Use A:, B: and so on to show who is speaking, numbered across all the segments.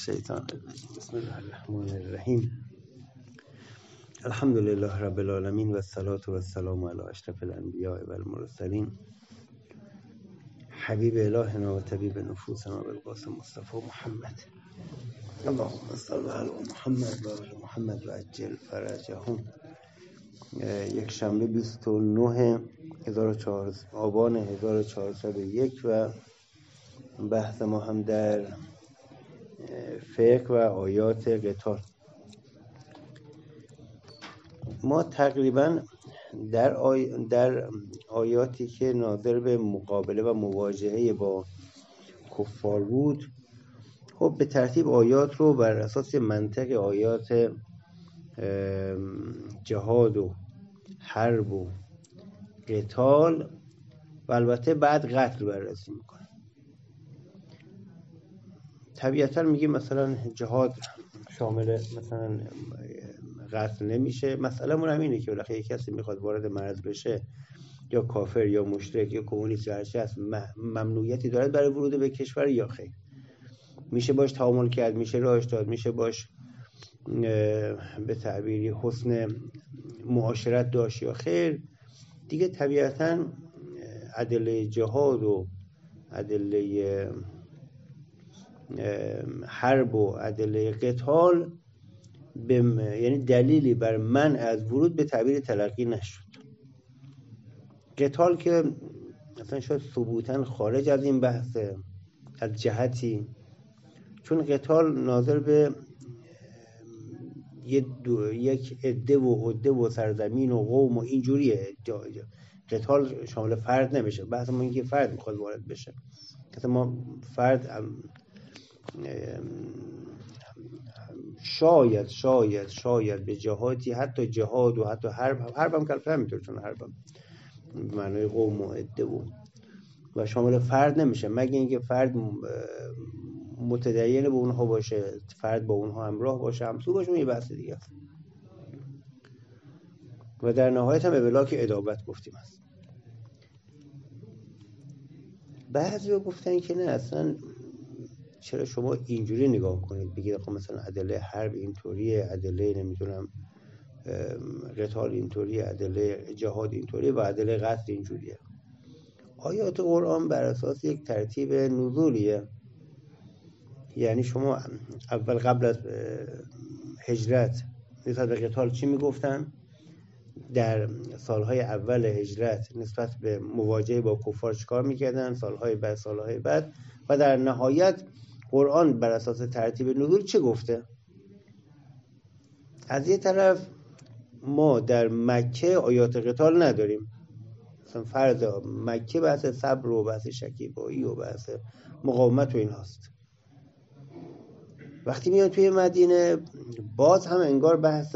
A: الشیطان الرجیم. بسم الله الرحمن الرحیم. الحمد لله رب العالمین و الصلاة و السلام علی اشرف الانبیاء و المرسلین حبیب الهنا و طبیب نفوسنا بالقاسم مصطفی محمد. اللهم صل علی محمد و آل محمد و عجل فرجهم. یک شنبه 29 آبان 1401 و بحث ما هم در فقه و آیات قتال. ما تقریبا در آیاتی که ناظر به مقابله و مواجهه با کفار بود، خب به ترتیب آیات رو بر اساس منطق آیات جهاد و حرب و قتال و البته بعد قتل بررسی میکنه. طبیعتا میگه مثلا جهاد شامل مثلا قتل نمیشه. مسئله مون همینه که بالاخره کسی میخواد وارد مرز بشه، یا کافر یا مشرک یا کمونیست یا هرچی هست، ممنوعیتی دارد برای ورود به کشور یا خیر؟ میشه باش تعامل کرد، میشه راهش داد، میشه باش به تعبیری حسن معاشرت داشت یا خیر؟ دیگه طبیعتا ادله جهاد و ادله حرب و ادله قتال یعنی دلیلی بر منع از ورود به تعبیر تلقی نشد. قتال که مثلا شاید ثبوتاً خارج از این بحث از جهتی، چون قتال ناظر به یک عده و عده و سرزمین و قوم و اینجوریه. قتال شامل فرد نمیشه. بحث ما اینکه فرد میخواد وارد بشه. مثلا ما فرد شاید به جهاتی، حتی جهاد و حتی حرب هم کلفه همینطور، چون حرب هم معنای قوم و عده و شامل فرد نمیشه، مگه اینکه فرد متدین به اونها باشه، فرد با اونها همراه باشه، همسو باشه، یه بحث دیگه است. و در نهایت هم ابلاغ ادابت گفتیم است. بعضی ها گفتن که نه، اصلا چرا شما اینجوری نگاه کنید، بگید خب مثلا ادله حرب اینطوریه، ادله نمیدونم قتال اینطوریه، ادله جهاد اینطوریه و ادله قتل اینجوریه. آیات قرآن بر اساس یک ترتیب نزولیه. یعنی شما اول قبل از هجرت نسبت به قتال چی میگفتن؟ در سالهای اول هجرت نسبت به مواجهه با کفار چیکار میکردن؟ سالهای بعد و در نهایت قرآن بر اساس ترتیب نزول چه گفته؟ از یه طرف ما در مکه آیات قتال نداریم، مثلا فرض مکه بحث صبر و بحث شکیبایی و بحث مقاومت و این هاست. وقتی میاد توی مدینه باز هم انگار بحث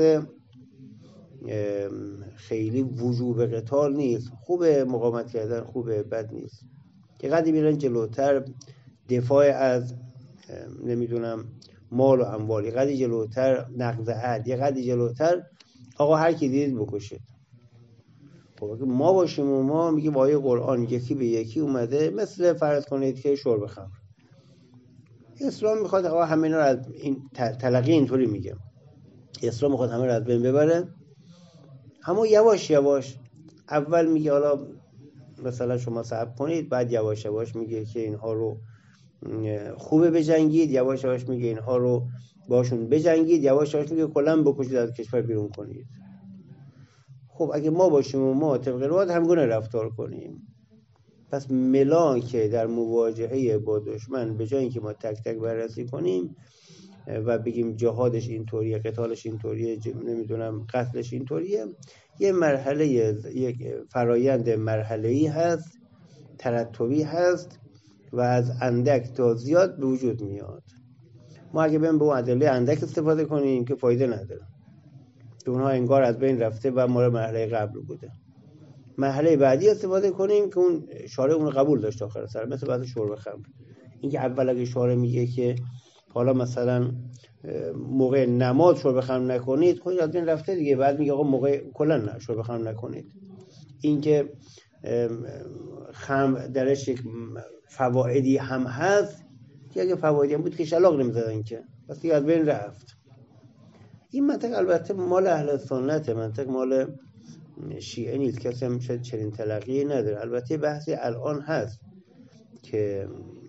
A: خیلی وجوب قتال نیست، خوبه مقاومت کردن، خوبه، بد نیست. که قدی میرن جلوتر دفاع از نمیدونم مال و اموال، یه قدی جلوتر نقض عهد، یه قدی جلوتر آقا هر کی دید بکشید. خب ما باشیم و ما میگیم آیه قرآن یکی به یکی اومده، مثل فرض کنید که شرب خمر. اسلام میخواد آقا همینا رو از این تلقی اینطوری میگه، اسلام میخواد همه رو از بین ببره، همون یواش یواش اول میگه حالا مثلا شما صبر کنید، بعد یواش یواش میگه که اینها رو خوبه بجنگید، یواش یواش میگه اینها رو باشون بجنگید، یواش یواش میگه کلا بکشید، از کشور بیرون کنید. خب اگه ما باشیم و ما طبق روات همگونه رفتار کنیم، پس ملاک در مواجهه با دشمن به جای اینکه ما تک تک بررسی کنیم و بگیم جهادش اینطوریه، قتالش اینطوریه، نمیدونم قتلش اینطوریه، یه مرحله، یک فرایند مرحله‌ای هست، ترتبی هست و از اندک تا زیاد به وجود میاد. ما اگه بریم به اون ادله اندک استفاده کنیم که فایده نداره، که اونها انگار از بین رفته و ما مرحله قبل بوده. مرحله بعدی استفاده کنیم که اون شارع اون قبول داشت آخر سر، مثل بعد شرب خمر. اینکه اول اگه شارع میگه که حالا مثلا موقع نماز شرب خمر نکنید، خود از بین رفته دیگه. بعد میگه آقا موقع کلا شرب خمر نکنید. اینکه خمر درش یک فوایدی هم هست، که اگه فوایدی هم بود که شلاق نمی‌زدن که، پس دیگه از بین رفت. این منطق البته مال اهل سنته، منطق مال شیعه نیست، کسی هم شاید چنین تلقی نداره. البته بحثی الان هست که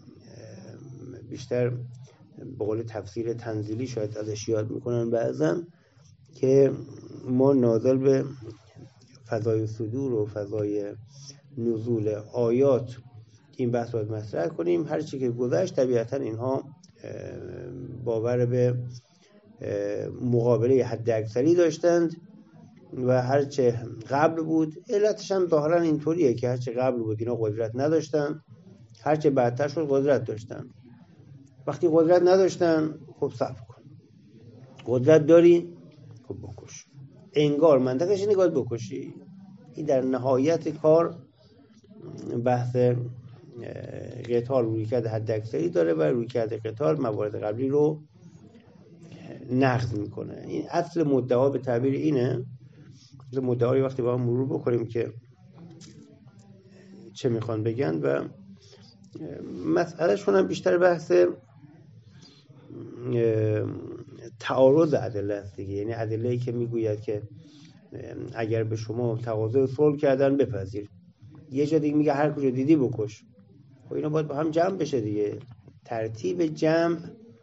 A: بیشتر به قول تفسیر تنزیلی شاید ازش یاد میکنن بعضا، که ما نازل به فضای صدور و فضای نزول آیات این بحث باید مطرح کنیم. هر چی که گذشت طبیعتا اینها باور به مقابله حد اکثری داشتند و هرچه قبل بود، علتش هم ظاهرا اینطوریه که هرچه قبل بود اینا قدرت نداشتن، هرچه بعدتر شد قدرت داشتن. وقتی قدرت نداشتن خب صبر کن، قدرت داری خب بکش، انگار منطقش اینه که بکشی. این در نهایت کار بحث قتال رویکرد حد اکثری داره و رویکرد قتال موارد قبلی رو نقض میکنه. این اصل مدعا به تعبیر اینه. مدعای وقتی با هم مرور بکنیم که چه میخوان بگن و مسئله شون هم بیشتر بحث تعارض ادله است دیگه. یعنی ادله‌ای که میگوید که اگر به شما تقاضای صلح کردن بپذیر، یه جا دیگه میگه هر کجا دیدی بکش. خب اینا باید با هم جمع بشه دیگه. ترتیب جمع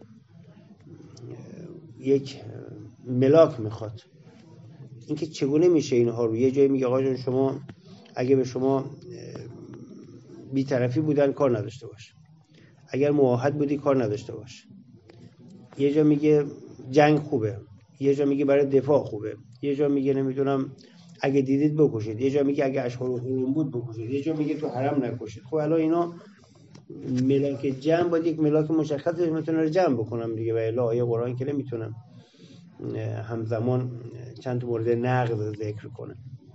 A: یک ملاک میخواد. اینکه چگونه میشه اینها رو، یه جایی میگه آقا جان شما اگه به شما بی‌طرفی بودن کار نداشته باش، اگر معاهد بودی کار نداشته باش. یه جا میگه جنگ خوبه، یه جا میگه برای دفاع خوبه، یه جا میگه نمیدونم اگه دیدید بکشید، یه جا میگه اگه اشهر حرم بود بکشید، یه جا میگه تو حرم نکشید. خب الان اینا ملاک جمع باید یک ملاک مشخصی میتونه رو جمع بکنم دیگه، و الا آیه قرآن که نمیتونم همزمان چند تا مورد نقض ذکر کنه.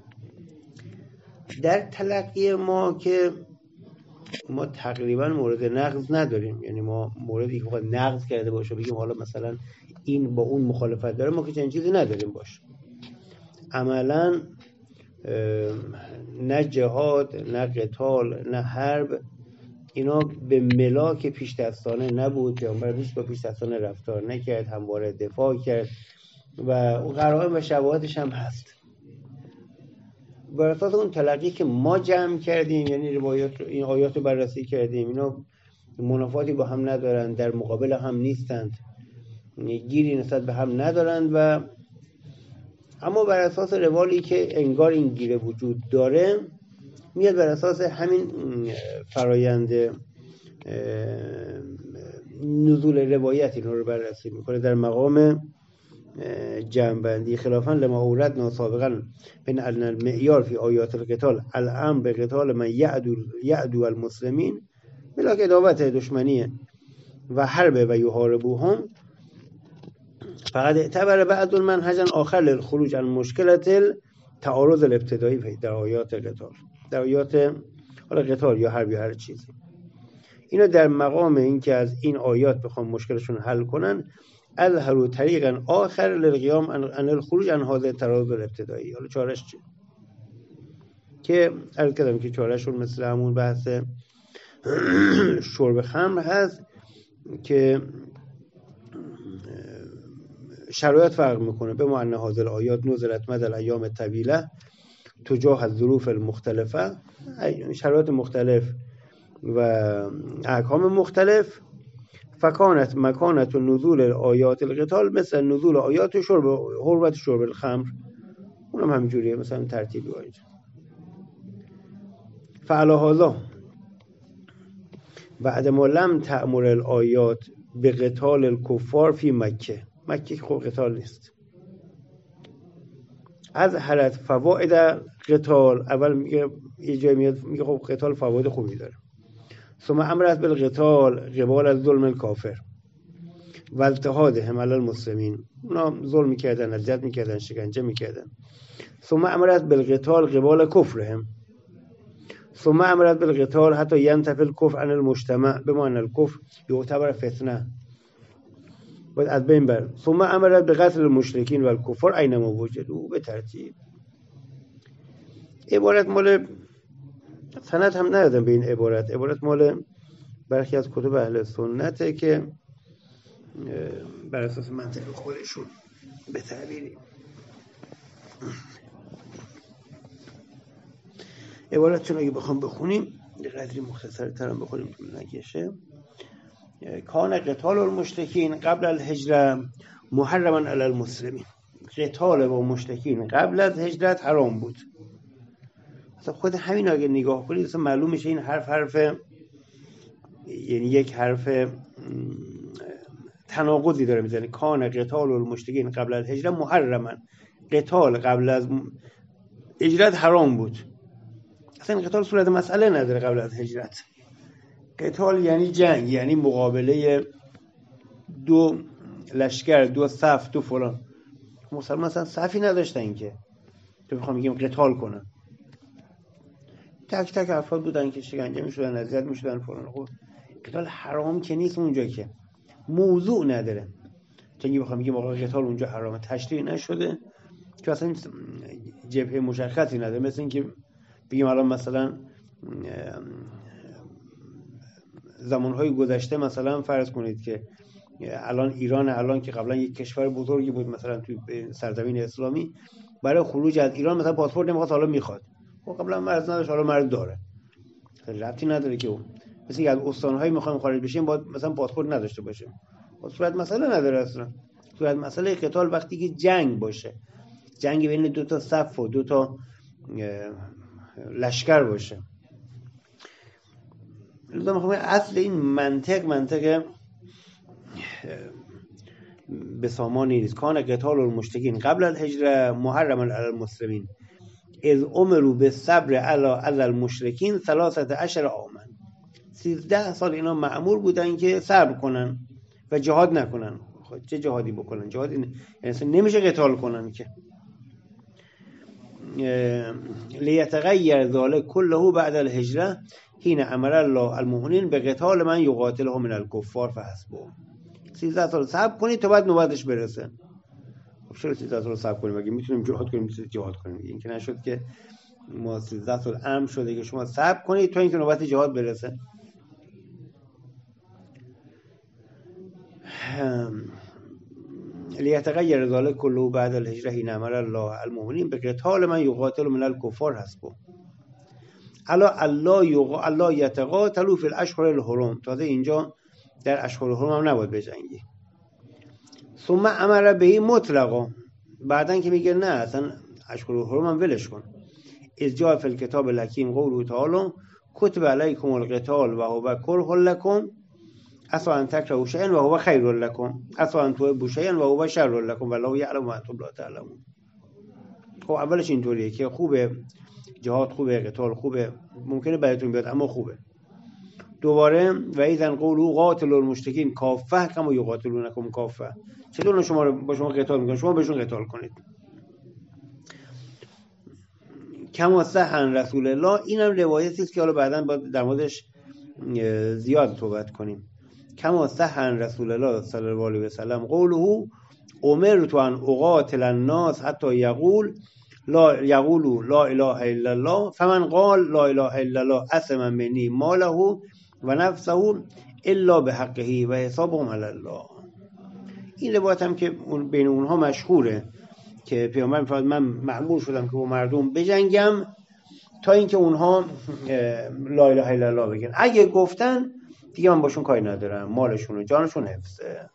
A: در تلقی ما که ما تقریبا مورد نقض نداریم، یعنی ما موردی که بخواد نقض کرده باشه بگیم حالا مثلا این با اون مخالفت داره، ما که چنین چیزی نداریم باشه. عملا نه جهاد، نه قتال، نه حرب، اینا به ملاک پیش دستانه نبود. پیامبر هیچ با پیش دستانه رفتار نکرد، همواره دفاع کرد و قرائن و شواهدش هم هست. بر اساس اون تلقی که ما جمع کردیم، یعنی روایات این آیات رو بررسی کردیم، اینا منافاتی با هم ندارن، در مقابل هم نیستند، گیری نسبت به هم ندارند و اما بر اساس روالی که انگار این گیره وجود داره میاد بر اساس همین فرایند نزول روایت اینا رو بررسی میکنه در مقام جمع‌بندی. خلافاً لما اوردنا سابقاً من ان المعیار فی آیات القتال الامر به قتال من یعدو المسلمین بلا که دعوت دشمنیه و حرب و یحاربوهم، فقط اعتبر بعض المنهجا آخر للخروج عن مشکلة تعارض الابتدایی در آیات قتال، در آیات حالا قتال یا حرب یا هر چیزی. اینا در مقام این که از این آیات بخوام مشکلشون حل کنن، اظهروا طریقا آخر للقیام عن الخروج عن هذا التعارض الابتدایی. حالا چارش چیه؟ که عرض کردم که چارشون مثل همون بحث شرب خمر هست که شرایط فرق میکنه. به معنی هذه الآیات نزلت مدى الایام الطویله تجاه الظروف المختلفه، شرایط مختلف و احکام مختلف. فکانت مکانت نزول آیات القتال مثل نزول آیات حرمت شرب الخمر، اونم همینجوریه، مثلا ترتیبی باید. فعلی هذا بعد ما لم تأمر الآیات به قتال الکفار فی مکه، مکه خب قتال نیست، از حرت فواید قتال. اول میگه یه جای میگه خب قتال فواید خوبی داره. ثم امرت بالقتال قبال از ظلم الکافر و اضطهادهم علی المسلمین، اونا ظلم میکردن، اذیت میکردن، شکنجه میکردن. ثم امرت بالقتال قبال کفرهم، ثم امرت بالقتال حتی ینتفی الکفر عن المجتمع بمعنی الکفر یعتبر فتنه باید از بین بر. ثم امرت بقتل المشرکین و الکفار اینما وجدوا، به ترتیب. عبارت مال سند هم ندادم به این عبارت مال برخی از کتب اهل سنته که بر اساس منطق خودشون به تعبیری عبارتشون اگه بخوام بخونیم یه قدری مختصرتر هم بخونیم طول نکشه. کان قتال المشرکین قبل الهجره محرما علی المسلمین. قتال با مشرکین قبل از هجرت حرام بود. اصلا خود همین اگه نگاه کنید اصلا معلوم میشه این حرف یعنی یک حرف تناقضی داره میزنه. کان قتال المشرکین قبل الهجره محرما. قتال قبل از هجرت حرام بود. اصلا قتال صورت مسئله نداره قبل از هجرت. قتال یعنی جنگ، یعنی مقابله دو لشکر، دو صف، دو فلان. مسلمان اصلا صفی نداشتن که تو بخوام بگیم قتال کنن. تک تک افراد بودن که شکنجه میشدن، اذیت میشدن فلان. خب قتال حرام که نیست اونجا، که موضوع نداره. چون بخوام بگیم آقا قتال اونجا حرامه، تشریع نشده که اصلا جبهه مشخصی نداره. مثل اینکه بگیم الان مثلا زمانهای گذشته مثلا فرض کنید که الان ایران الان که قبلا یک کشور بزرگی بود مثلا توی سرزمین اسلامی، برای خروج از ایران مثلا پاسپورت نمیخواد، حالا میخواد. خب قبلا مرز نداشت، حالا مرز داره. ربطی نداره که اون مثلا از استان‌های میخوایم خارج بشیم باید مثلا پاسپورت نداشته باشیم. صورت مسئله نداره اصلا. صورت مسئله قتال وقتی که جنگ باشه، جنگ بین دو تا صف و دو تا لشکر باشه. لذا میخوام اصل این منطق به سامانی نیست. کان قتال المشرکین قبل الهجره محرما علی المسلمین اذ امروا بالصبر علی المشرکین 13 عاما. 13 سال اینا مأمور بودن که صبر کنن و جهاد نکنن. خب چه جهادی بکنن؟ جهاد یعنی اصلا نمیشه قتال کنن که. لیتغیر ذلک كله بعد الهجره حين امر الله المؤمنین به قتال من یقاتلهم من الکفار فحسبه. 13 سال صبر کنید تا بعد نوبتش برسه. خب چرا 13 سال صبر کنیم؟ اگه میتونیم جهاد کنیم جهاد کنیم. این که نشد که ما 13 سال امر شده که شما صبر کنید تا اینکه نوبت جهاد برسه. لیتغیر ذلک كله بعد الهجره حين امر الله المؤمنین به قتال من یقاتل من الکفار حسبه. الله یتقاتلوا فی الاشهر الحرم. تازه اینجا در اشهر الحرم هم نباید بجنگی. ثم امر به مطلقا. بعدن که میگه نه اصلا اشهر الحرم هم ولش کن. اذ جاء فی الکتاب الحکیم قوله تعالی کتب علیکم القتال و هو کره لکم عسى ان تکرهوا شیئا و هو خیر لکم عسى ان تحبوا شیئا و هو شر لکم والله یعلم و انتم لا تعلمون. خب اولش اینطوریه که خوبه جهاد، خوبه قتال، خوبه، ممکنه براتون بیاد اما خوبه. دوباره و ایذن قولوا قاتلوا المشرکین کافه کما یقاتلونکم کافه. چطور شما رو با شما قتال میکنن؟ شما بهشون قتال کنید. کما صح عن رسول الله. اینم روایتی است که حالا بعداً در موردش زیاد صحبت کنیم. کما صح عن رسول الله صلی الله علیه و سلم قوله امرت ان اقاتل الناس حتی یقولوا لا اله الا الله فمن قال لا اله الا الله عصم منی ماله و نفسه الا بحقه و حسابهم علی الله. این روایت هم که بین اونها مشهوره که پیامبر می‌فرماید من مأمور شدم که با مردم بجنگم تا اینکه اونها لا اله الا الله بگن. اگه گفتن دیگه من باشون کاری ندارم، مالشون و جانشون حفظه.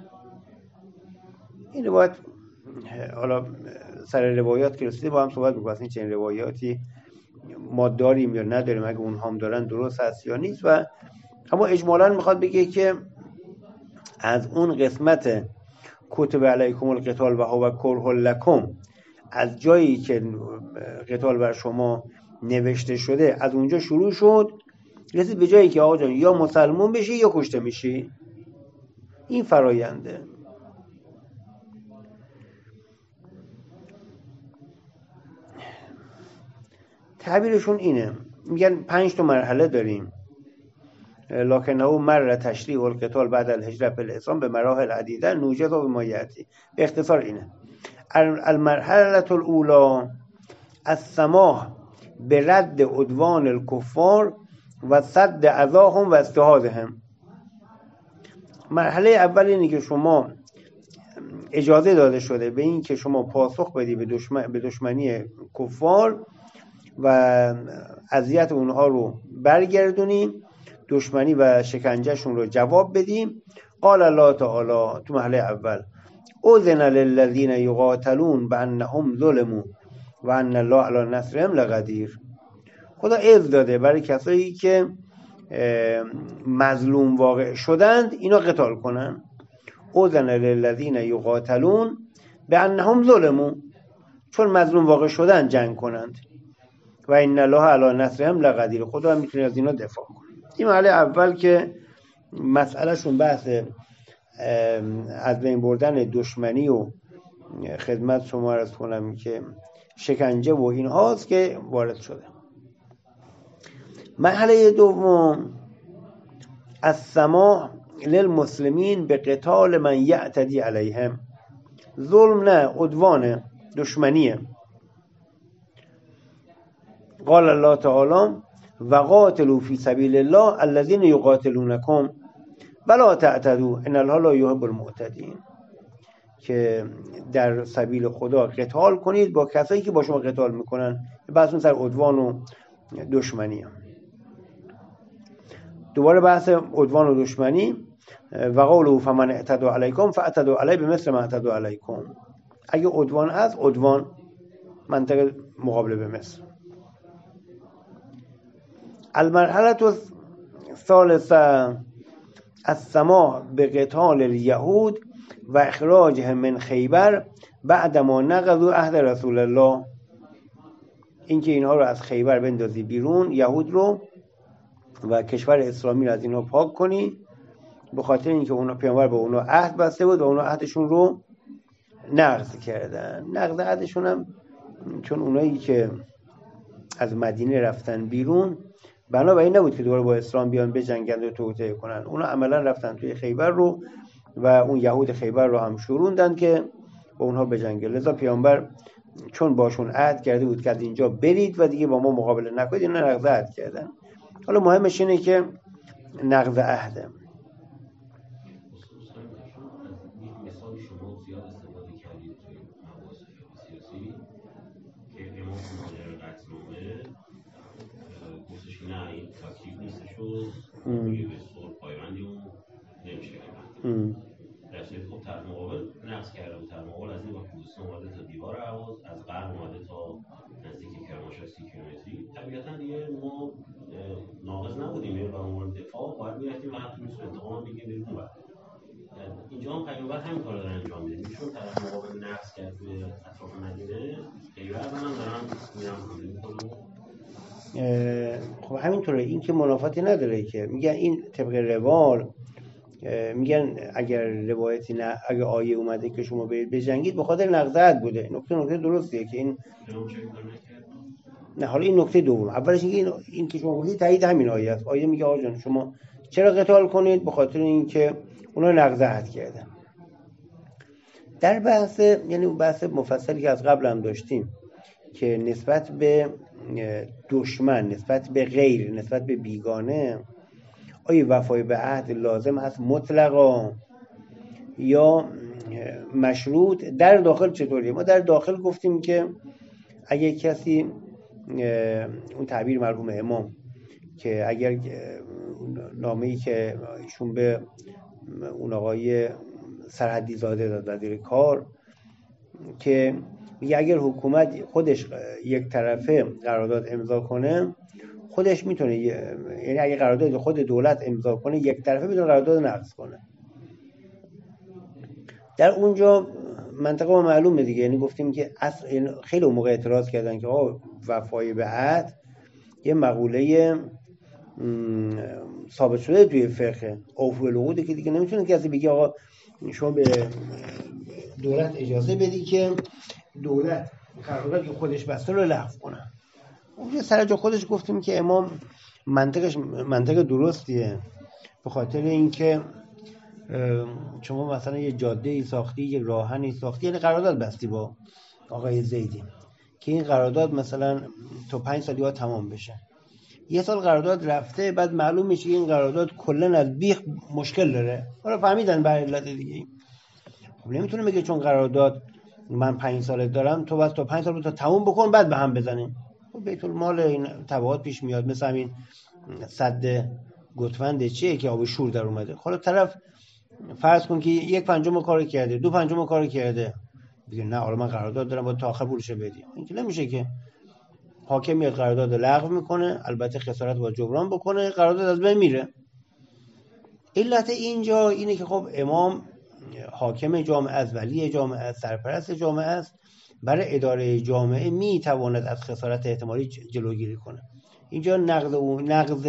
A: این روایت حالا سر روایات که رسیده با هم صحبت می‌کنیم این چنین روایاتی ما داریم یا نداریم، اگه اونها هم دارن درست هست یا نیست. و اما اجمالاً میخواد بگه که از اون قسمت کتب علیکم القتال و هو کره لکم، از جایی که قتال بر شما نوشته شده از اونجا شروع شد رسید به جایی که آقا جان یا مسلمان بشی یا کشته میشی. این فراینده. تعبیرشون اینه، میگن 5 تا مرحله داریم. لکنه مر تشریع القتال بعد الهجره فی الاسلام به مراحل عدیده نوجد و ما یاتی. به اختصار اینه: المرحله الاولى السماح به رد عدوان الکفار و صد اذاهم و استهادهم. مرحله اول اینه که شما اجازه داده شده به این که شما پاسخ بدی به دشمنی کفار و اذیت اونها رو برگردونیم، دشمنی و شکنجهشون رو جواب بدیم. قال الله تعالی تو مرحله اول اذن للذین یقاتلون بانهم ظلموا و ان الله علی نصرهم لقدیر. خدا اذن داده برای کسایی که مظلوم واقع شدند اینا قتال کنن. اذن للذین یقاتلون بانهم ظلموا، چون مظلوم واقع شدن جنگ کنند. و ان الله علی نصرهم لقدیر، خدا هم میتونه از اینا دفاع کنه. این مرحله اول که مسئله شون بحث از بین بردن دشمنی و خدمت شما عرض کنم که شکنجه و این هاست که وارد شده. مرحله دوم السماح للمسلمین به قتال من یعتدی علیهم. ظلم نه، عدوانه، دشمنیه. قال الله تعالی و قاتلوا فی سبیل الله الذین یقاتلونکم ولا تعتدوا ان الله لا یحب المعتدین، که در سبیل خدا قتال کنید با کسایی که با شما قتال میکنن. بحث سر عدوان و دشمنی. دوباره بحث عدوان و دشمنی. و قولوا فمن اعتدوا علیکم فاعتدوا علیه بمثل ما اعتدوا علیکم. اگه عدوان هست، عدوان منطقه مقابله به مثل. المرحله الثالثه السماح بقتال الیهود و اخراجهم من خیبر بعدما نقضوا عهد رسول الله. اینکه اینها رو از خیبر بندازی بیرون، یهود رو، و کشور اسلامی رو از اینها پاک کنی، به خاطر اینکه اونا پیامبر به اونا عهد بسته بود و اونا عهدشون رو نقض کردن. نقض عهدشون هم چون اونایی که از مدینه رفتن بیرون بنابراین نبود که دوباره با اسلام بیان بجنگند و توطئه کنن. اونا عملا رفتن توی خیبر رو و اون یهود خیبر رو هم شوروندن که با اونها بجنگن. لذا پیامبر چون باشون عهد کرده بود که از اینجا برید و دیگه با ما مقابله نکنید، اینا نقض عهد کردن. حالا مهمش اینه که نقض عهده.
B: میگه به صلح پایبندیمون نمیشه در صورتی خب طرف مقابل نقض کرده و طرف مقابل از این وقت دوستان اومده تا دیوار عوض، از غرب اومده تا نزدیک کرمانشاه 30 کیلومتری. طبیعتا دیگه ما ناقض نبودیم و عنوان دفاع باید میرفتیم و حتی میسو انتقام بگیم بریم اون. اینجا هم پیامبر همین کار دارن انجام میدن. چون طرف مقابل نقض کرد به اطراف مدینه، پیامبر هم دارن میرن حمله میکنن.
A: خب همینطوره. این که منافاتی نداره که میگن این طبق روال، میگن اگر روایتی نه، اگر آیه اومده که شما برید بجنگید به خاطر نقض عهد بوده. نکته درستیه که این نه. حالا این نکته دوم. اولش این که شما گفتید تایید همین آیه است. آیه میگه آقا جان شما چرا قتال کنید؟ به خاطر اینکه اونا نقض عهد کردن. در بحث، یعنی بحث مفصلی که از قبل هم داشتیم که نسبت به دشمن، نسبت به غیر، نسبت به بیگانه، آیا وفای به عهد لازم هست مطلقا یا مشروط؟ در داخل چطوریه؟ ما در داخل گفتیم که اگه کسی، اون تعبیر مرحوم امام که اگر نامه‌ای که ایشون به اون آقای سرحدی زاده داد وزیر کار، که میگه اگر حکومت خودش یک طرفه قرارداد امضا کنه، خودش میتونه، یعنی اگه قرارداد خود دولت امضا کنه یک طرفه میتونه قرارداد نقض کنه. در اونجا منطقه ما معلومه دیگه. یعنی گفتیم که خیلی موقع اعتراض کردن که وفای به عهد یه مقوله ثابت شده توی فقه، اوفوا العقود، که دیگه نمیتونه کسی بگه آقا شما به دولت اجازه بدی که دولت قراردادی که خودش بسته رو لغو کنه. اونجا سر جا خودش گفتیم که امام منطق درستیه، به خاطر اینکه شما مثلا یه جاده‌ای ساختی، یه راهنی ساختی، یعنی قرارداد بستی با آقای زیدی که این قرارداد مثلا تا 5 سال دیگه تمام بشه. یه سال قرارداد رفته، بعد معلوم میشه این قرارداد کلا از بیخ مشکل داره، حالا فهمیدن به علت دیگه. خب نمیتونه بگه چون قرارداد من 5 ساله دارم تو بس تا 5 سال تا تموم بکن بعد به هم بزنیم. خب بیت المال این تبعات پیش میاد، مثل همین سد گتوند چیه که آب شور در اومده. حالا طرف فرض کن که 1/5 کارو کرده، 2/5 کارو کرده، میگه نه حالا من قرارداد دارم باید تا آخر پولش بدی. این که نمیشه که. حاکم میاد قرارداد لغو میکنه، البته خسارت باید جبران بکنه، قرارداد از بین میره. علت اینجا اینه که خب امام حاکم جامعه است، ولی جامعه است، سرپرست جامعه است، برای اداره جامعه میتواند از خسارت احتمالی جلوگیری کنه. اینجا نقض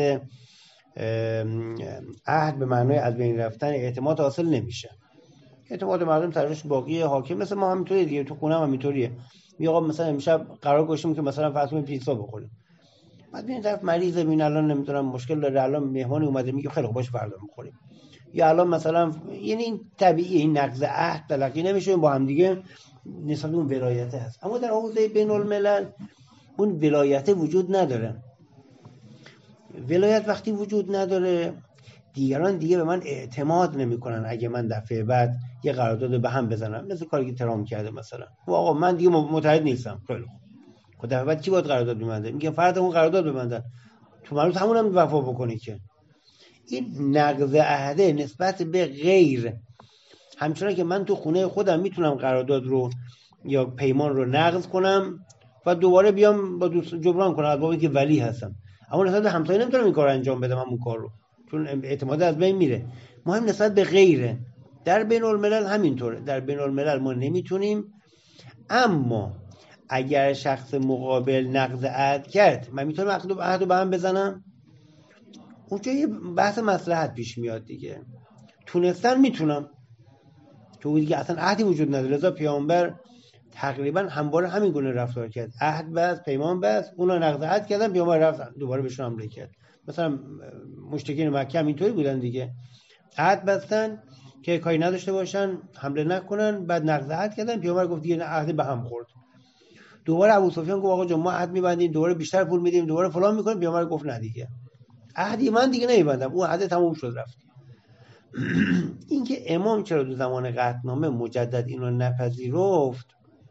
A: عهد به معنای از بین رفتن اعتماد حاصل نمیشه. اعتماد مردم ترجش باقیه. حاکم مثل ما همینطوریه دیگه، تو خونه هم همینطوریه. میگه آقا مثلا امشب قرار گذاشتیم که مثلا فرض کنیم پیتزا بخوریم، بعد این طرف مریضه، ببین الان نمیدونم مشکل داره، الان مهمانی اومده، میگه خیلی خوب باشه فردا میخوریم. یا الان مثلا یعنی این طبیعیه، این نقض عهد تلقی نمیشه، با هم دیگه نسبت اون ولایت هست. اما در حوزه بین الملل اون ولایت وجود نداره. ولایت وقتی وجود نداره دیگران دیگه به من اعتماد نمیکنن. اگه من دفعه بعد یه قرارداد به هم بزنم، مثل کاری که ترامپ کرده مثلا، آقا من دیگه متحد نیستم، خیلی خوب دفعه بعد کی باید قرارداد ببنده؟ میگه فرد اون قرارداد ببندن، تو مربوط همون هم وفا بکنی. که این نقض عهده نسبت به غیر، همچنان که من تو خونه خودم میتونم قرارداد رو یا پیمان رو نقض کنم و دوباره بیام با دوست جبران کنم از بابی که ولی هستم، اما نسبت به همسایه نمیتونم این کار انجام بدم همون کار رو، چون اعتماد از بین میره. مهم نسبت به غیره. در بین الملل همینطوره. در بین الملل ما نمیتونیم، اما اگر شخص مقابل نقض عهد کرد من میتونم عهد رو به هم بزنم. اونجا یه بحث مصلحت پیش میاد دیگه. تونستن میتونم، تو دیگه اصلا عهدی وجود نداره. لذا پیامبر تقریبا همواره همین گونه رفتار کرد. عهد بست، پیمان بست، اونا نقض عهد کردن، پیامبر رفت دوباره بهشون حمله کرد. مثلا مشرکین مکه هم اینطوری بودن دیگه، عهد بستن که کاری نداشته باشن، حمله نکنن، بعد نقض عهد کردن، پیامبر گفت دیگه عهد به هم خورد. دوباره ابو سفیان گفت آقا جان ما عهد می‌بندیم، دوباره بیشتر پول میدیم، دوباره فلان می‌کنیم، پیامبر گفت نه دیگه عهدی من دیگه نمی‌بندم، اون عهد تموم شد رفت. این که امام چرا تو زمان قطعنامه مجدد اینو نپذیرفت،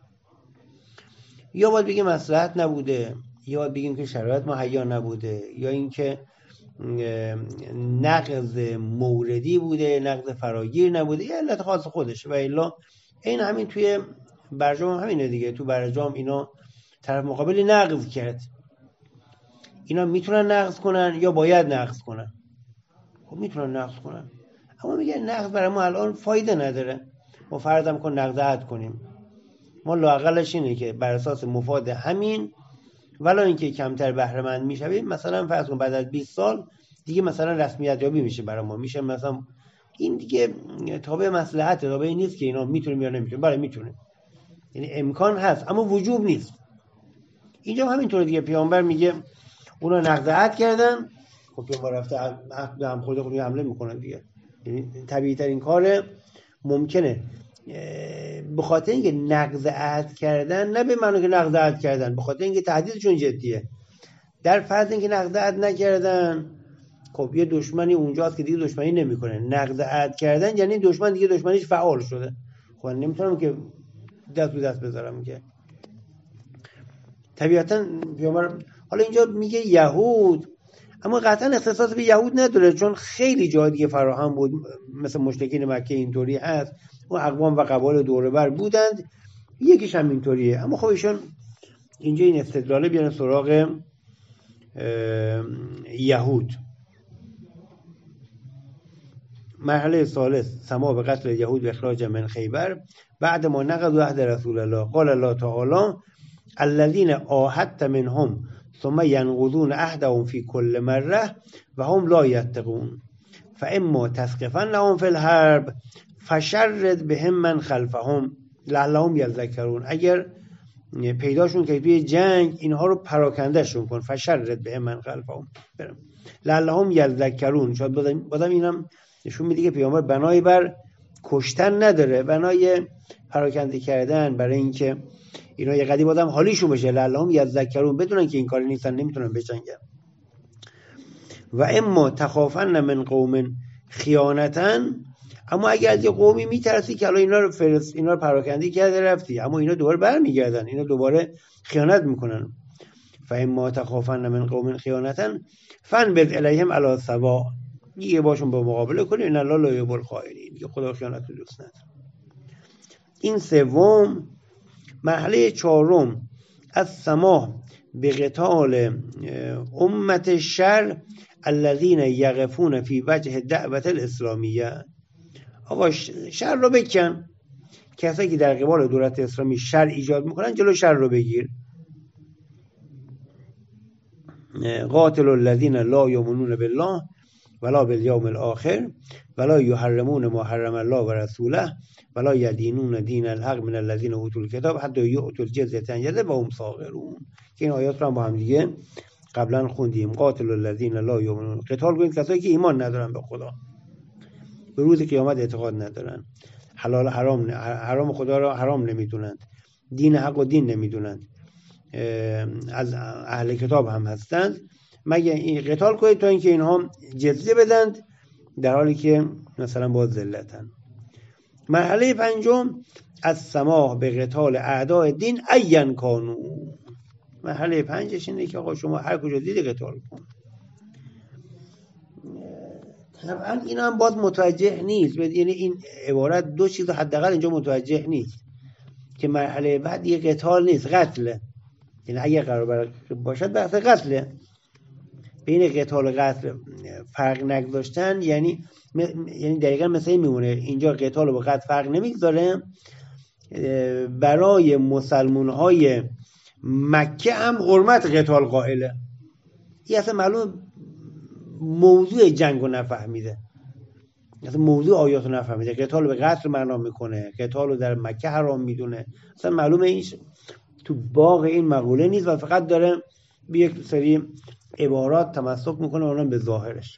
A: یا باید بگیم مصلحت نبوده، یا باید بگیم که شرایط مهیا نبوده، یا اینکه نقض موردی بوده، نقض فراگیر نبوده، یه علت خاص خودشه. و الا این همین توی برجام همینه دیگه. تو برجام اینا طرف مقابلی نقض کرد، اینا میتونن نقض کنن یا باید نقض کنن. خب میتونن نقض کنن، اما میگه نقض برای ما الان فایده نداره، ما فرضم کن نقض عهد کنیم، ما لااقلش اینه که بر اساس مفاد همین ولی اینکه کمتر بهره مند میشویم، مثلا فرض کن بعد از 20 سال دیگه مثلا رسمیت یابی میشه برای ما، میشه مثلا این دیگه تابع مصلحت، تابع نیست که اینا میتونیم یا نمیتونیم. برای میتونیم، یعنی امکان هست اما وجوب نیست. اینجا همینطوره دیگه. پیامبر میگه اونا نقض عهد کردن، خب پیامبر رفته عهد به هم خورده، خب حمله میکنن دیگه. یعنی طبیعی ترین کار ممکنه. به خاطر اینکه نقض عهد کردن، نه به معنی که نقض عهد کردن، به خاطر اینکه تهدیدشون جدیه. در فرض اینکه نقض عهد نکردن، خب یه دشمنی اونجاست که دیگه دشمنی نمیکنه. نقض عهد کردن یعنی دشمن دیگه دشمنیش فعال شده. خب نمیتونم که دست به دست بذارم که طبیعتا پیامبر. حالا اینجا میگه یهود، اما قطعا اختصاص به یهود نداره، چون خیلی جای دیگه فراهم بود، مثل مشرکین مکه اینطوری هست، و اقوام و قبایل دور بر بودند، یکیش هم اینطوریه. اما خب ایشون اینجا این استدلاله بیان سراغ یهود. مرحله ثالث سما به قتل یهود و اخراج من خیبر بعد ما نقضوا عهد رسول الله. قال الله تعالی الذين عاهدت منهم ثم ينقضون عهدهم في كل مره و هم لا يتقون فاما تثقفنهم في الحرب فشرد بهم من خلفهم لعلهم يذكرون. اگر پیداشون که توی جنگ اینها رو پراکندهشون کن، فشرد بهم من خلفهم لعلهم يذكرون. شاید بازم اینم نشون میده که پیامبر بنای بر کشتن نداره، بنای پراکنده کردن، برای اینکه اینا یه قدیم آدم حالیشون بشه، لعلهم یذکرون، بدونن که این کاری نیستن، نمیتونن بجنگن. و اما تخافن من قوم خیانتا، اما اگر از یه قومی میترسی که الان اینا رو پراکنده کرده رفتی، اما اینا دوباره برمیگردن، اینا دوباره خیانت میکنن. فاما تخافن من قوم خیانتا فانبذ الیهم علی سواء، دیگه باشون با مقابله کنی، ان الله لا یحب الخائنین، دیگه خدا خیانت رو دوست نداره. این سوم. مرحله چهارم از سماح به قتال امت الشر الذین یقفون فی وجه دعوت الاسلامیه. آقا شر رو بکن، کسایی که در قبال دولت اسلامی شر ایجاد میکنن جلو شر رو بگیر. قاتل الذین لا یؤمنون بالله ولا بالیوم الاخر ولا یحرمون ما حرم الله و رسوله ولا یدینون دین الحق من الذین اوتوا الکتاب حتی یؤتوا الجزیة عن ید و هم صاغرون، که این آیات رو هم با هم دیگه قبلا خوندیم. قاتل الذین لا یؤمنون، قتال کنید کسایی که ایمان ندارن به خدا، به روز قیامت اعتقاد ندارن، حلال حرام خدا را حرام نمیدونند، دین حق و دین نمیدونند، از اهل کتاب هم هستند، مگه این قتال کنید تا اینکه اینها جزیه بدند در حالی که مثلا با ذلتن. مرحله پنجم از سماح به قتال اعداء دین این کانو. مرحله پنجش اینه که آقا شما هر کجا دیدی قتال کن. طبعا این هم باز متوجه نیست، یعنی این عبارت دو چیز حداقل اینجا متوجه نیست که مرحله بعد یه قتال نیست، قتله. یعنی اگه قرار باشد بحث قتله، بین قتال و قتل فرق نگذاشتن، یعنی دقیقا مثل این میمونه اینجا قتال و با قتل فرق نمیگذاره. برای مسلمان های مکه هم حرمت قتال قائله. این اصلا معلوم موضوع جنگ رو نفهمیده، اصلا موضوع آیات رو نفهمیده، قتال رو به قتل معنا میکنه، قتال رو در مکه حرام میدونه، اصلا معلومه این تو باغ این مقوله نیست و فقط داره به یک سری عبارات تمسک میکنه اونم به ظاهرش.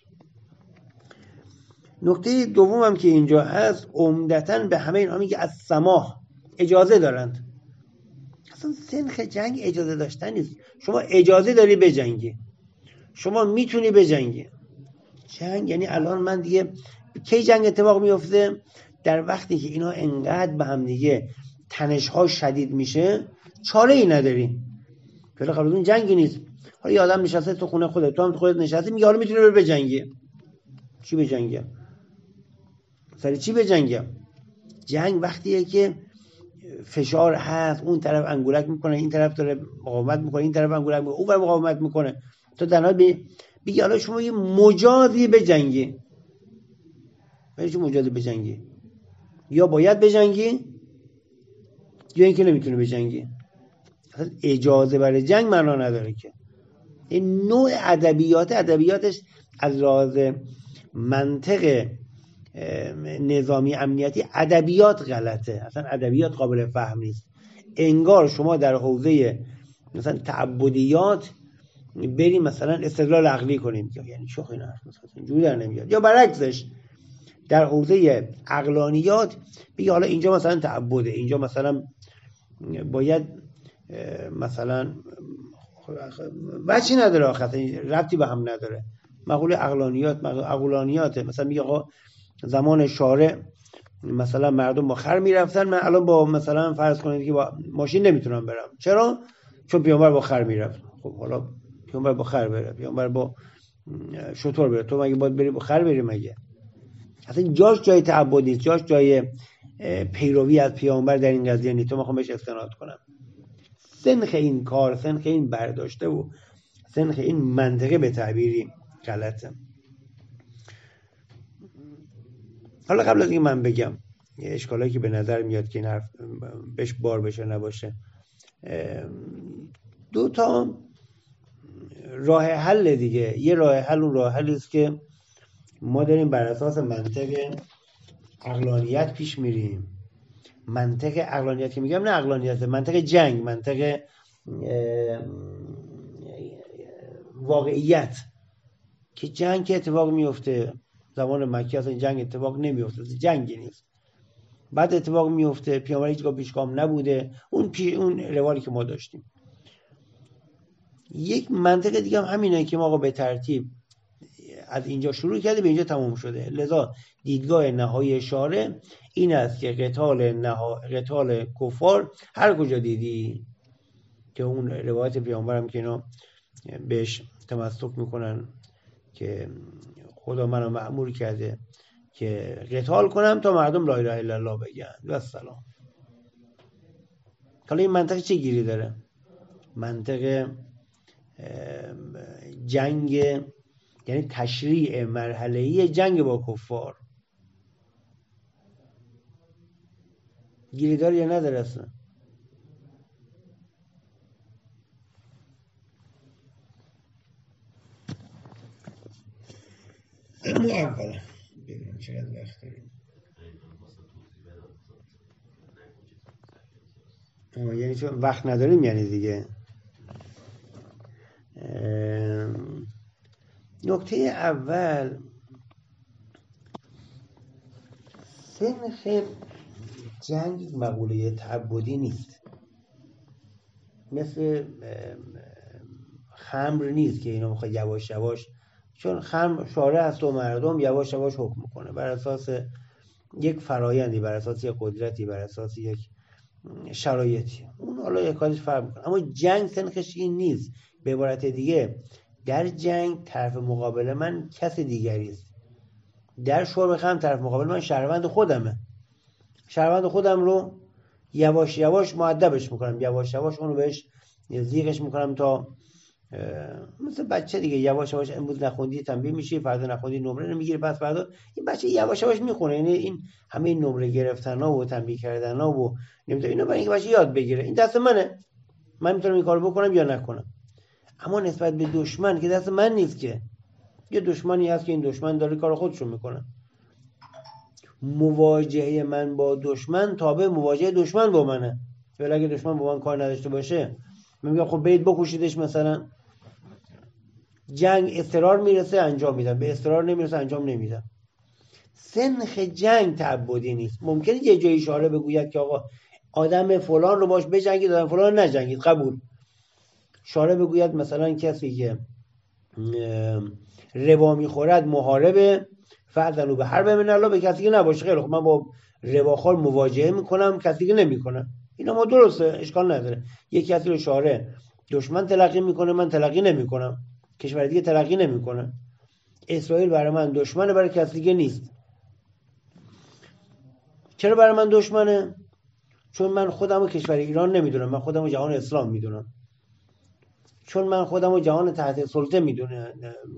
A: نکته دوم هم که اینجا هست، عمدتاً به همه اینها میگه از سماح، اجازه دارند. اصلا سنخ جنگ اجازه داشتن نیست، شما اجازه داری بجنگی، شما میتونی بجنگی. جنگ یعنی الان من دیگه کی جنگ اتفاق میفته؟ در وقتی که اینا انقدر به هم دیگه تنش‌ها شدید میشه، چاره ای نداری. فعلا قبل اون جنگی نیست. حالا یه آدم نشسته تو خونه خودت، تو هم تو خودت نشستی، میگه حالا میتونی بری بجنگی. چی بجنگی؟ سری چی بجنگی؟ جنگ وقتیه که فشار هست، اون طرف انگولک میکنه، این طرف داره مقاومت میکنه، این طرف انگولک میکنه، اون طرف مقاومت میکنه، تو در نهایت بگی حالا شما یه مجازی بجنگی. ولی چه مجازی بجنگی؟ یا باید بجنگی یا اینکه نمیتونی بجنگی. اصلا اجازه برای جنگ معنا نداره که. این نوع ادبیاتش از لحاظ منطق نظامی امنیتی ادبیات غلطه، اصلا ادبیات قابل فهم نیست. انگار شما در حوزه مثلا تعبدیات بریم مثلا استدلال عقلی کنیم، یعنی شوخی نه اینجوری در نمیاد، یا برعکسش در حوزه عقلانیات بگی حالا اینجا مثلا تعبده، اینجا مثلا باید مثلا وجهی نداره، آخه ربطی به هم نداره. مقوله عقلانیات مثلا میگه آقا زمان شارع مثلا مردم با خر میرفتن، من الان با مثلا فرض کنید که با ماشین نمیتونم برم. چرا؟ چون پیامبر با خر میرفت. خب حالا پیامبر با خر بره، پیامبر با شتر بره، تو مگه باید بری با خر بری؟ مگه اصلا جاش جای تعبد نیست، جاش جای پیروی از پیامبر در این قضیه نیست. تو میخوام بهش استناد کنم. سنخ این کار، سنخ این برداشته و سنخ این منطقه به تعبیری غلطه. حالا قبل از اینکه من بگم یه اشکالایی که به نظر میاد که این حرف بهش بار بشه نباشه، دو تا راه حل دیگه. یه راه حل اون راه حلی است که ما داریم بر اساس منطق عقلانیت پیش میریم. منطق عقلانیت که میگم نه عقلانیت، منطق جنگ، منطق واقعیت، که جنگ که اتفاق میفته زمان مکی اصلا جنگ اتفاق نمیفته، جنگی نیست. بعد اتفاق میفته، پیامبر هیچگاه پیشگام نبوده، اون روالی که ما داشتیم. یک منطق دیگه هم همینه که ما به ترتیب از اینجا شروع کرده به اینجا تمام شده. لذا دیدگاه نهایی شارع این است که قتال کفار هر کجا دیدی، که اون روایت پیامبرم که اینا بهش تمسک میکنن که خدا منو مأمور کرده که قتال کنم تا مردم لا اله الا الله بگن و السلام. حالا این منطق چه گیری داره؟ منطق جنگ، یعنی تشریع مرحله‌ای جنگ با کفار، گیری داره یا نداره اصلا؟ اولا ببینم چقدر وقت داریم. یعنی چون وقت نداریم یعنی دیگه. نکته اول، سنخ جنگ مقوله تعبدی نیست، مثل خمر نیست که اینا میخواد یواش یواش، چون خمر شارع است و مردم یواش یواش حکم میکنه بر اساس یک فرایندی، بر اساس یک قدرتی، بر اساس یک شرایطی، اون حالا یک کارش فرق میکنه. اما جنگ سنخش این نیست. به عبارت دیگه در جنگ طرف مقابل من کس دیگری است. در شرب خمر طرف مقابل من شهروند خودمه. شهروند خودم رو یواش یواش مؤدبش میکنم، یواش یواش اون رو بهش زیغش میکنم تا مثل بچه دیگه یواش یواش امروز نخوندی تنبیه میشی، فردا نخوندی نمره نمیگیره، پس فردا این بچه یواش یواش میخونه. یعنی این همه نمره گرفتنا و تنبیه کردنا و نمیدونم اینا برای اینکه بچه یاد بگیره. این دست منه، من میتونم این کارو بکنم یا نکنم. اما نسبت به دشمن که دست من نیست، که یه دشمنی هست که این دشمن داره کار خودشو میکنه. مواجهه من با دشمن تابع مواجهه دشمن با منه. ولی اگه دشمن با من کار نداشته باشه، من میگم خب برید بکشیدش مثلا. جنگ اضطرار میرسه انجام میدم، به اضطرار نمیرسه انجام نمیدم. سنخ جنگ تعبدی نیست. ممکنه یه جایی شارع بگوید که آقا آدم فلان رو باش بجنگید، آدم فلان نجنگید، قبول. شارع بگوید مثلا کسی که ربا میخورد محاربه، فعلا به حرب من الله، به کسی که نباشه خیلی خب من با رباخور مواجهه میکنم، کسی که نمیکنه. اینا ما درسته، اشکال نداره. یکی کسی رو شارع دشمن تلقی میکنه، من تلقی نمیکنم، کشور دیگه تلقی نمیکنه. اسرائیل برای من دشمنه، برای کسی دیگه نیست. چرا برای من دشمنه؟ چون من خودم رو کشور ایران نمیدونم، من خودم رو جهان اسلام میدونم. چون من خودم رو جهان تحت سلطه میدونم،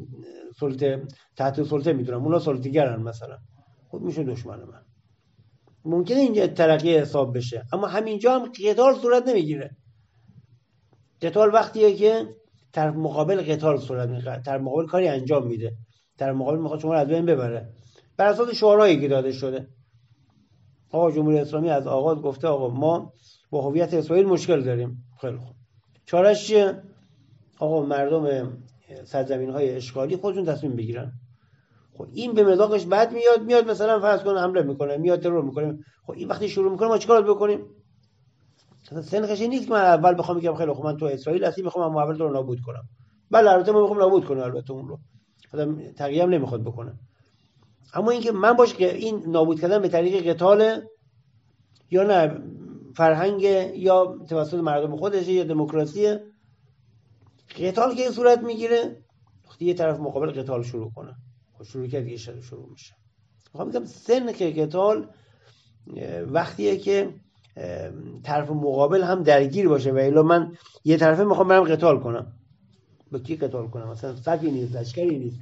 A: تحت سلطه میدونم، اونا سلطه‌گرن مثلا، خود میشه دشمن من. ممکنه اینجا ترقی حساب بشه، اما همینجا هم قتال صورت نمیگیره. قتال وقتیه که طرف مقابل قتال صورت میگیره، طرف مقابل کاری انجام میده، طرف مقابل میخواد شما رو از بین ببره بر اساس شعارهایی که داده شده. آقا جمهوری اسلامی از آغاز گفته آقا ما با هویت اسرائیل مشکل داریم. خیلی خوب، چاره‌اش چیه؟ آقا مردم سرزمین‌های اشغالی خودشون تصمیم بگیرن. خب این به مذاقش بد میاد مثلا فرض کن حمله میکنه، میاد ترور میکنه. خب این وقتی شروع میکنه ما چیکار بکنیم؟ مثلا سنخش نیست که من اول بخوام بگم خیلی خب من تو اسرائیل هستم میخوام اول تو رو نابود کنم. بله البته ما میخوام نابود کنیم، البته اون رو آدم تغییر هم نمیخواد بکنه. اما اینکه من باشه که این نابود کردن به طریق قتال یا نه فرهنگ یا توسط مردم خودش یا دموکراسی، قتال که صورت میگیره وقتی یه طرف مقابل قتال شروع کنه، خب شروع کرد دیگه شروع میشه. میخوام بگم سنخ قتال وقتیه که طرف مقابل هم درگیر باشه و الا من یه طرفه میخوام برم قتال کنم. با کی قتال کنم؟ مثلا صفی نیست، لشکری نیست.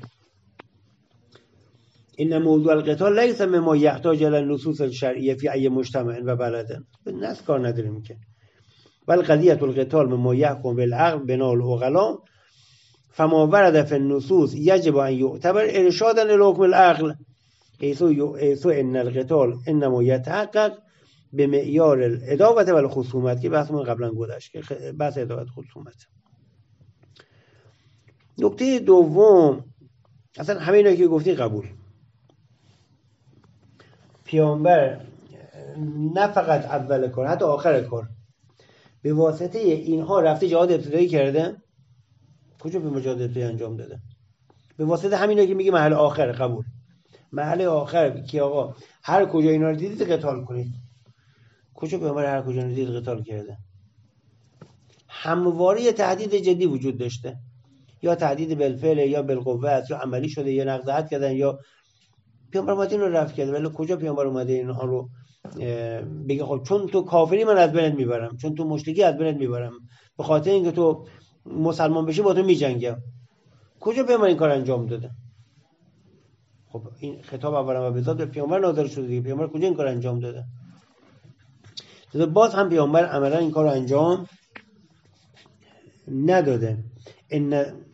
A: این موضوع القتال لیس مما یحتاج الى النصوص الشرعیه فی ای مجتمع و بلد. به نص کار نداریم که. ولی قضیه القتال مما یحکم بالعقل بنا العقلاء فما ورد فی النصوص یجب ان یعتبر ارشادا الى حکم العقل ایسو ان القتال انما یتحقق به معیار العداوه و الخصومت که بحثمون قبلا گذشت که بحث عداوت خصومت. نکته دوم، اصلا همه اینا که گفتی قبول. پیامبر نه فقط اول کار حتی آخر کار به واسطه اینها رفته جهاد ابتدایی کرده. کجا به جهاد ابتدایی انجام داده؟ به واسطه همینا که میگه محل آخر قبول. محل آخر که آقا هر کجا اینا رو دیدید قتال کنید. کجا پیامبر هر کجا رو دیدید قتال کرده؟ همواره تهدید جدی وجود داشته، یا تهدید بالفعل یا بالقوه، یا عملی شده یا نقض عهد کردن، یا پیامبر اومده اینو رفع کرده. ولی کجا پیامبر اومده اینها رو بگه خب چون تو کافری من از بینت میبرم، چون تو مشرکی از بینت میبرم، به خاطر اینکه تو مسلمان بشی با تو میجنگم. کجا پیامبر این کار انجام داده؟ خب این خطاب اولا و بذات به پیامبر نازل شده دیگه. پیامبر کجا این کار انجام داده؟ باز هم پیامبر عملا این کار رو انجام نداده. این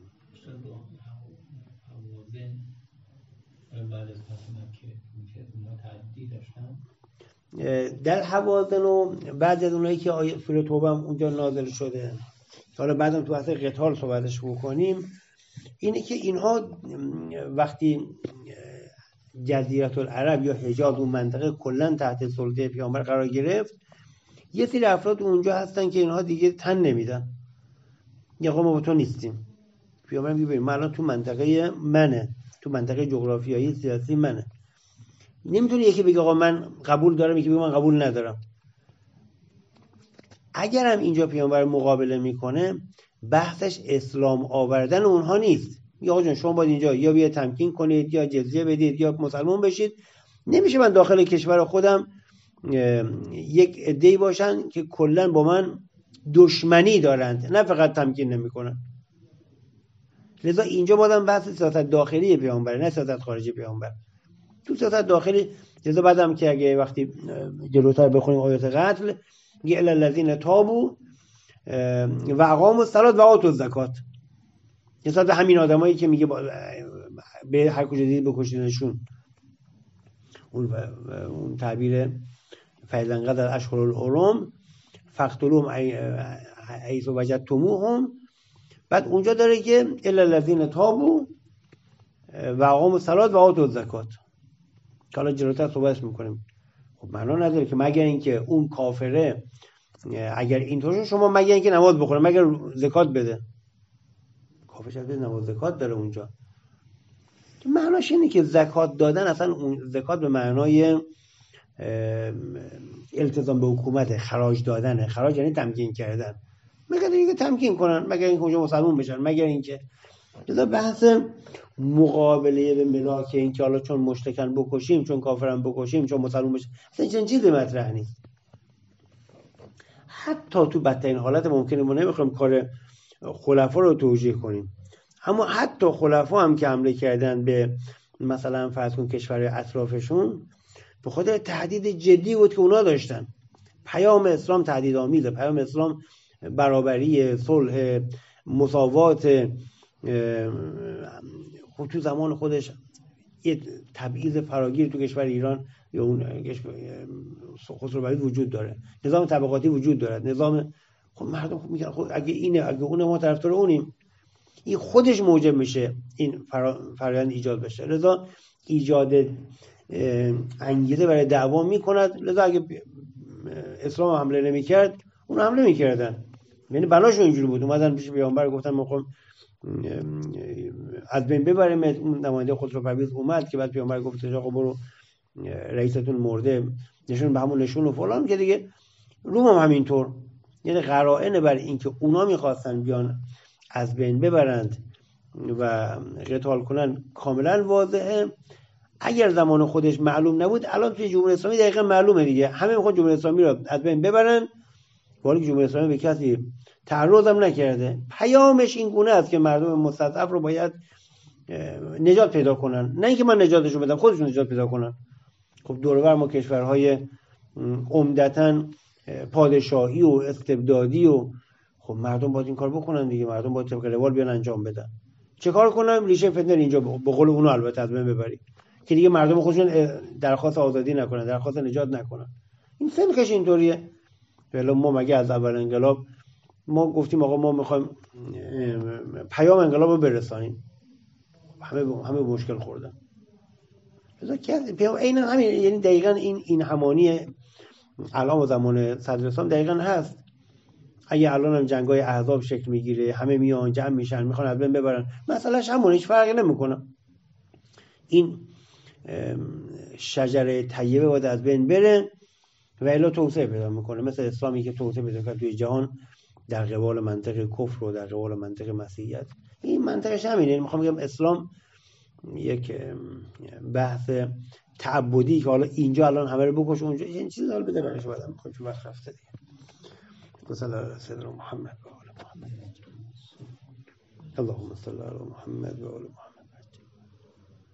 A: در حوازن و بعضی از اونایی که سوره توبه هم اونجا نازل شده، حالا بعدم تو اصل قتال صحبتش بکنیم، اینه که اینها وقتی جزیره العرب یا حجاز اون منطقه کلا تحت سلطه پیامبر قرار گرفت، یه سری افراد اونجا هستن که اینها دیگه تن نمیدن، یا ما با تو نیستیم. پیامبر میگه من الان تو منطقه منه، تو منطقه جغرافیایی سیاسی منه. نمیتونه یکی بگه آقا من قبول دارم، یکی بگه من قبول ندارم. اگر هم اینجا پیامبر مقابله میکنه، بحثش اسلام آوردن اونها نیست. یا آقا جان شما باید اینجا یا بیا تمکین کنید یا جزیه بدید یا مسلمان بشید. نمیشه من داخل کشور خودم یک عده‌ای باشن که کلا با من دشمنی دارند، نه فقط تمکین نمیکنن. لذا اینجا بازم بحث سیاست داخلی پیامبر، نه سیاست خارجی پیامبر. تو سیاست داخلی لذا بعدم که اگه وقتی جلوتر بخونیم آیات قتل، میگه الا الذین تابوا و اقاموا الصلاة و آتوا الزکات. نسبت به همین آدمایی که میگه به هر کجا دیدید بکشیدشون، اون تعبیر فإذا انقضت الاشهر الحرم فاقتلوهم حیث وجدتموهم. بعد اونجا داره که الا الذین تابوا و اقاموا الصلاة و آتوا الزکات. حالا جلوتر صحبتش میکنیم. خب معنا نداره که مگر اینکه اون کافره اگر اینطور شما مگر اینکه نماز بخوره، مگر زکات بده. کافر شد نماز زکات داره اونجا. معناش اینه که زکات دادن اصلا اون زکات به معنای التزام به حکومت، خراج دادنه. خراج یعنی تمکین کردن. مگر اینکه تمکین کنن، مگر اینکه اونجا مسلمان بشن، مگر اینکه لذا بحث مقابله به ملاک این که حالا چون مشرکان بکشیم، چون کافرن بکشیم، چون مسلمان بشیم، اصلا این چیزی مطرح نیست. حتی تو بدترین حالت ممکنه ما نمیخوایم کار خلفا رو توجیه کنیم، اما حتی خلفا هم که حمله کردن به مثلا فرض کن کشور اطرافشون، به خاطر تهدید جدی بود که اونا داشتن. پیام اسلام تهدیدآمیزه، پیام اسلام برابری، صلح، مساوات. خب تو زمان خودش یه تبعیض فراگیر تو کشور ایران یا اون خسروبرید وجود داره، نظام طبقاتی وجود داره، نظام. خب مردم خب میگن خب اگه اینه، اگه اونه، ما طرفدار اونیم. این خودش موجب میشه این فرآیند ایجاد بشه. لذا ایجاد انگیزه برای دعوا میکند. لذا اگه اسلام حمله نمیکرد، اون حمله میکردن. یعنی بناشون اینجوری بود. اومدن پیش پیامبر گفتن ما خب از بین ببریم. نماینده خسروپرویز اومد که بعد پیامبر گفت آقا برو رئیستون مرده، نشون به همون نشون و فلان، که دیگه روم هم همینطور. یعنی قرائن بر این که اونا میخواستن بیان از بین ببرند و قتال کنن کاملا واضحه. اگر زمان خودش معلوم نبود، الان توی جمهوری اسلامی دقیقا معلومه دیگه. همه میخوان جمهوری اسلامی رو از بین ببرن، ولی جمهوری اسلامی به کسی تعرض هم نکرده. پیامش این گونه است که مردم مستضعف رو باید نجات پیدا کنن، نه اینکه من نجاتشون بدم، خودشون نجات پیدا کنن. خب دور و بر ما کشورهای عمدتاً پادشاهی و استبدادی و خب مردم باید این کار بکنن دیگه. مردم باید طبق روال بیان انجام بدن. چه کار کنم؟ ریشه فتنه اینجا به قول اونها البته از بین ببری که دیگه مردم خودشون درخواست آزادی نکنن، درخواست نجات نکنن. این سنخش اینطوریه. ولی ما مگه از اول انقلاب ما گفتیم آقا ما میخوایم پیام انقلاب رو برسانیم، همه مشکل خوردن. لذا پیام عین همین، یعنی دقیقاً این همانی الان و زمان صدر اسلام دقیقاً هست. اگه الان هم جنگای احزاب شکل میگیره، همه میان جمع میشن میخوان از بین ببرن، مسئلهش همون، هیچ فرقی نمیکنه. این شجره طیبه باید از بین بره و الا توسعه پیدا میکنه، مثل اسلامی که توسعه پیدا کرد توی جهان در قبال منطق کفر و در قبال منطق مسیحیت. این منطقش همینه. میخوام بگم اسلام یک بحث تعبدی که حالا اینجا الان همه رو بکش، اونجا این چیزا رو بده برش بعدم میخوام چون وقت رفته دیگه. صلی الله علی سیدنا محمد و آل محمد. اللهم صل علی محمد و آل محمد.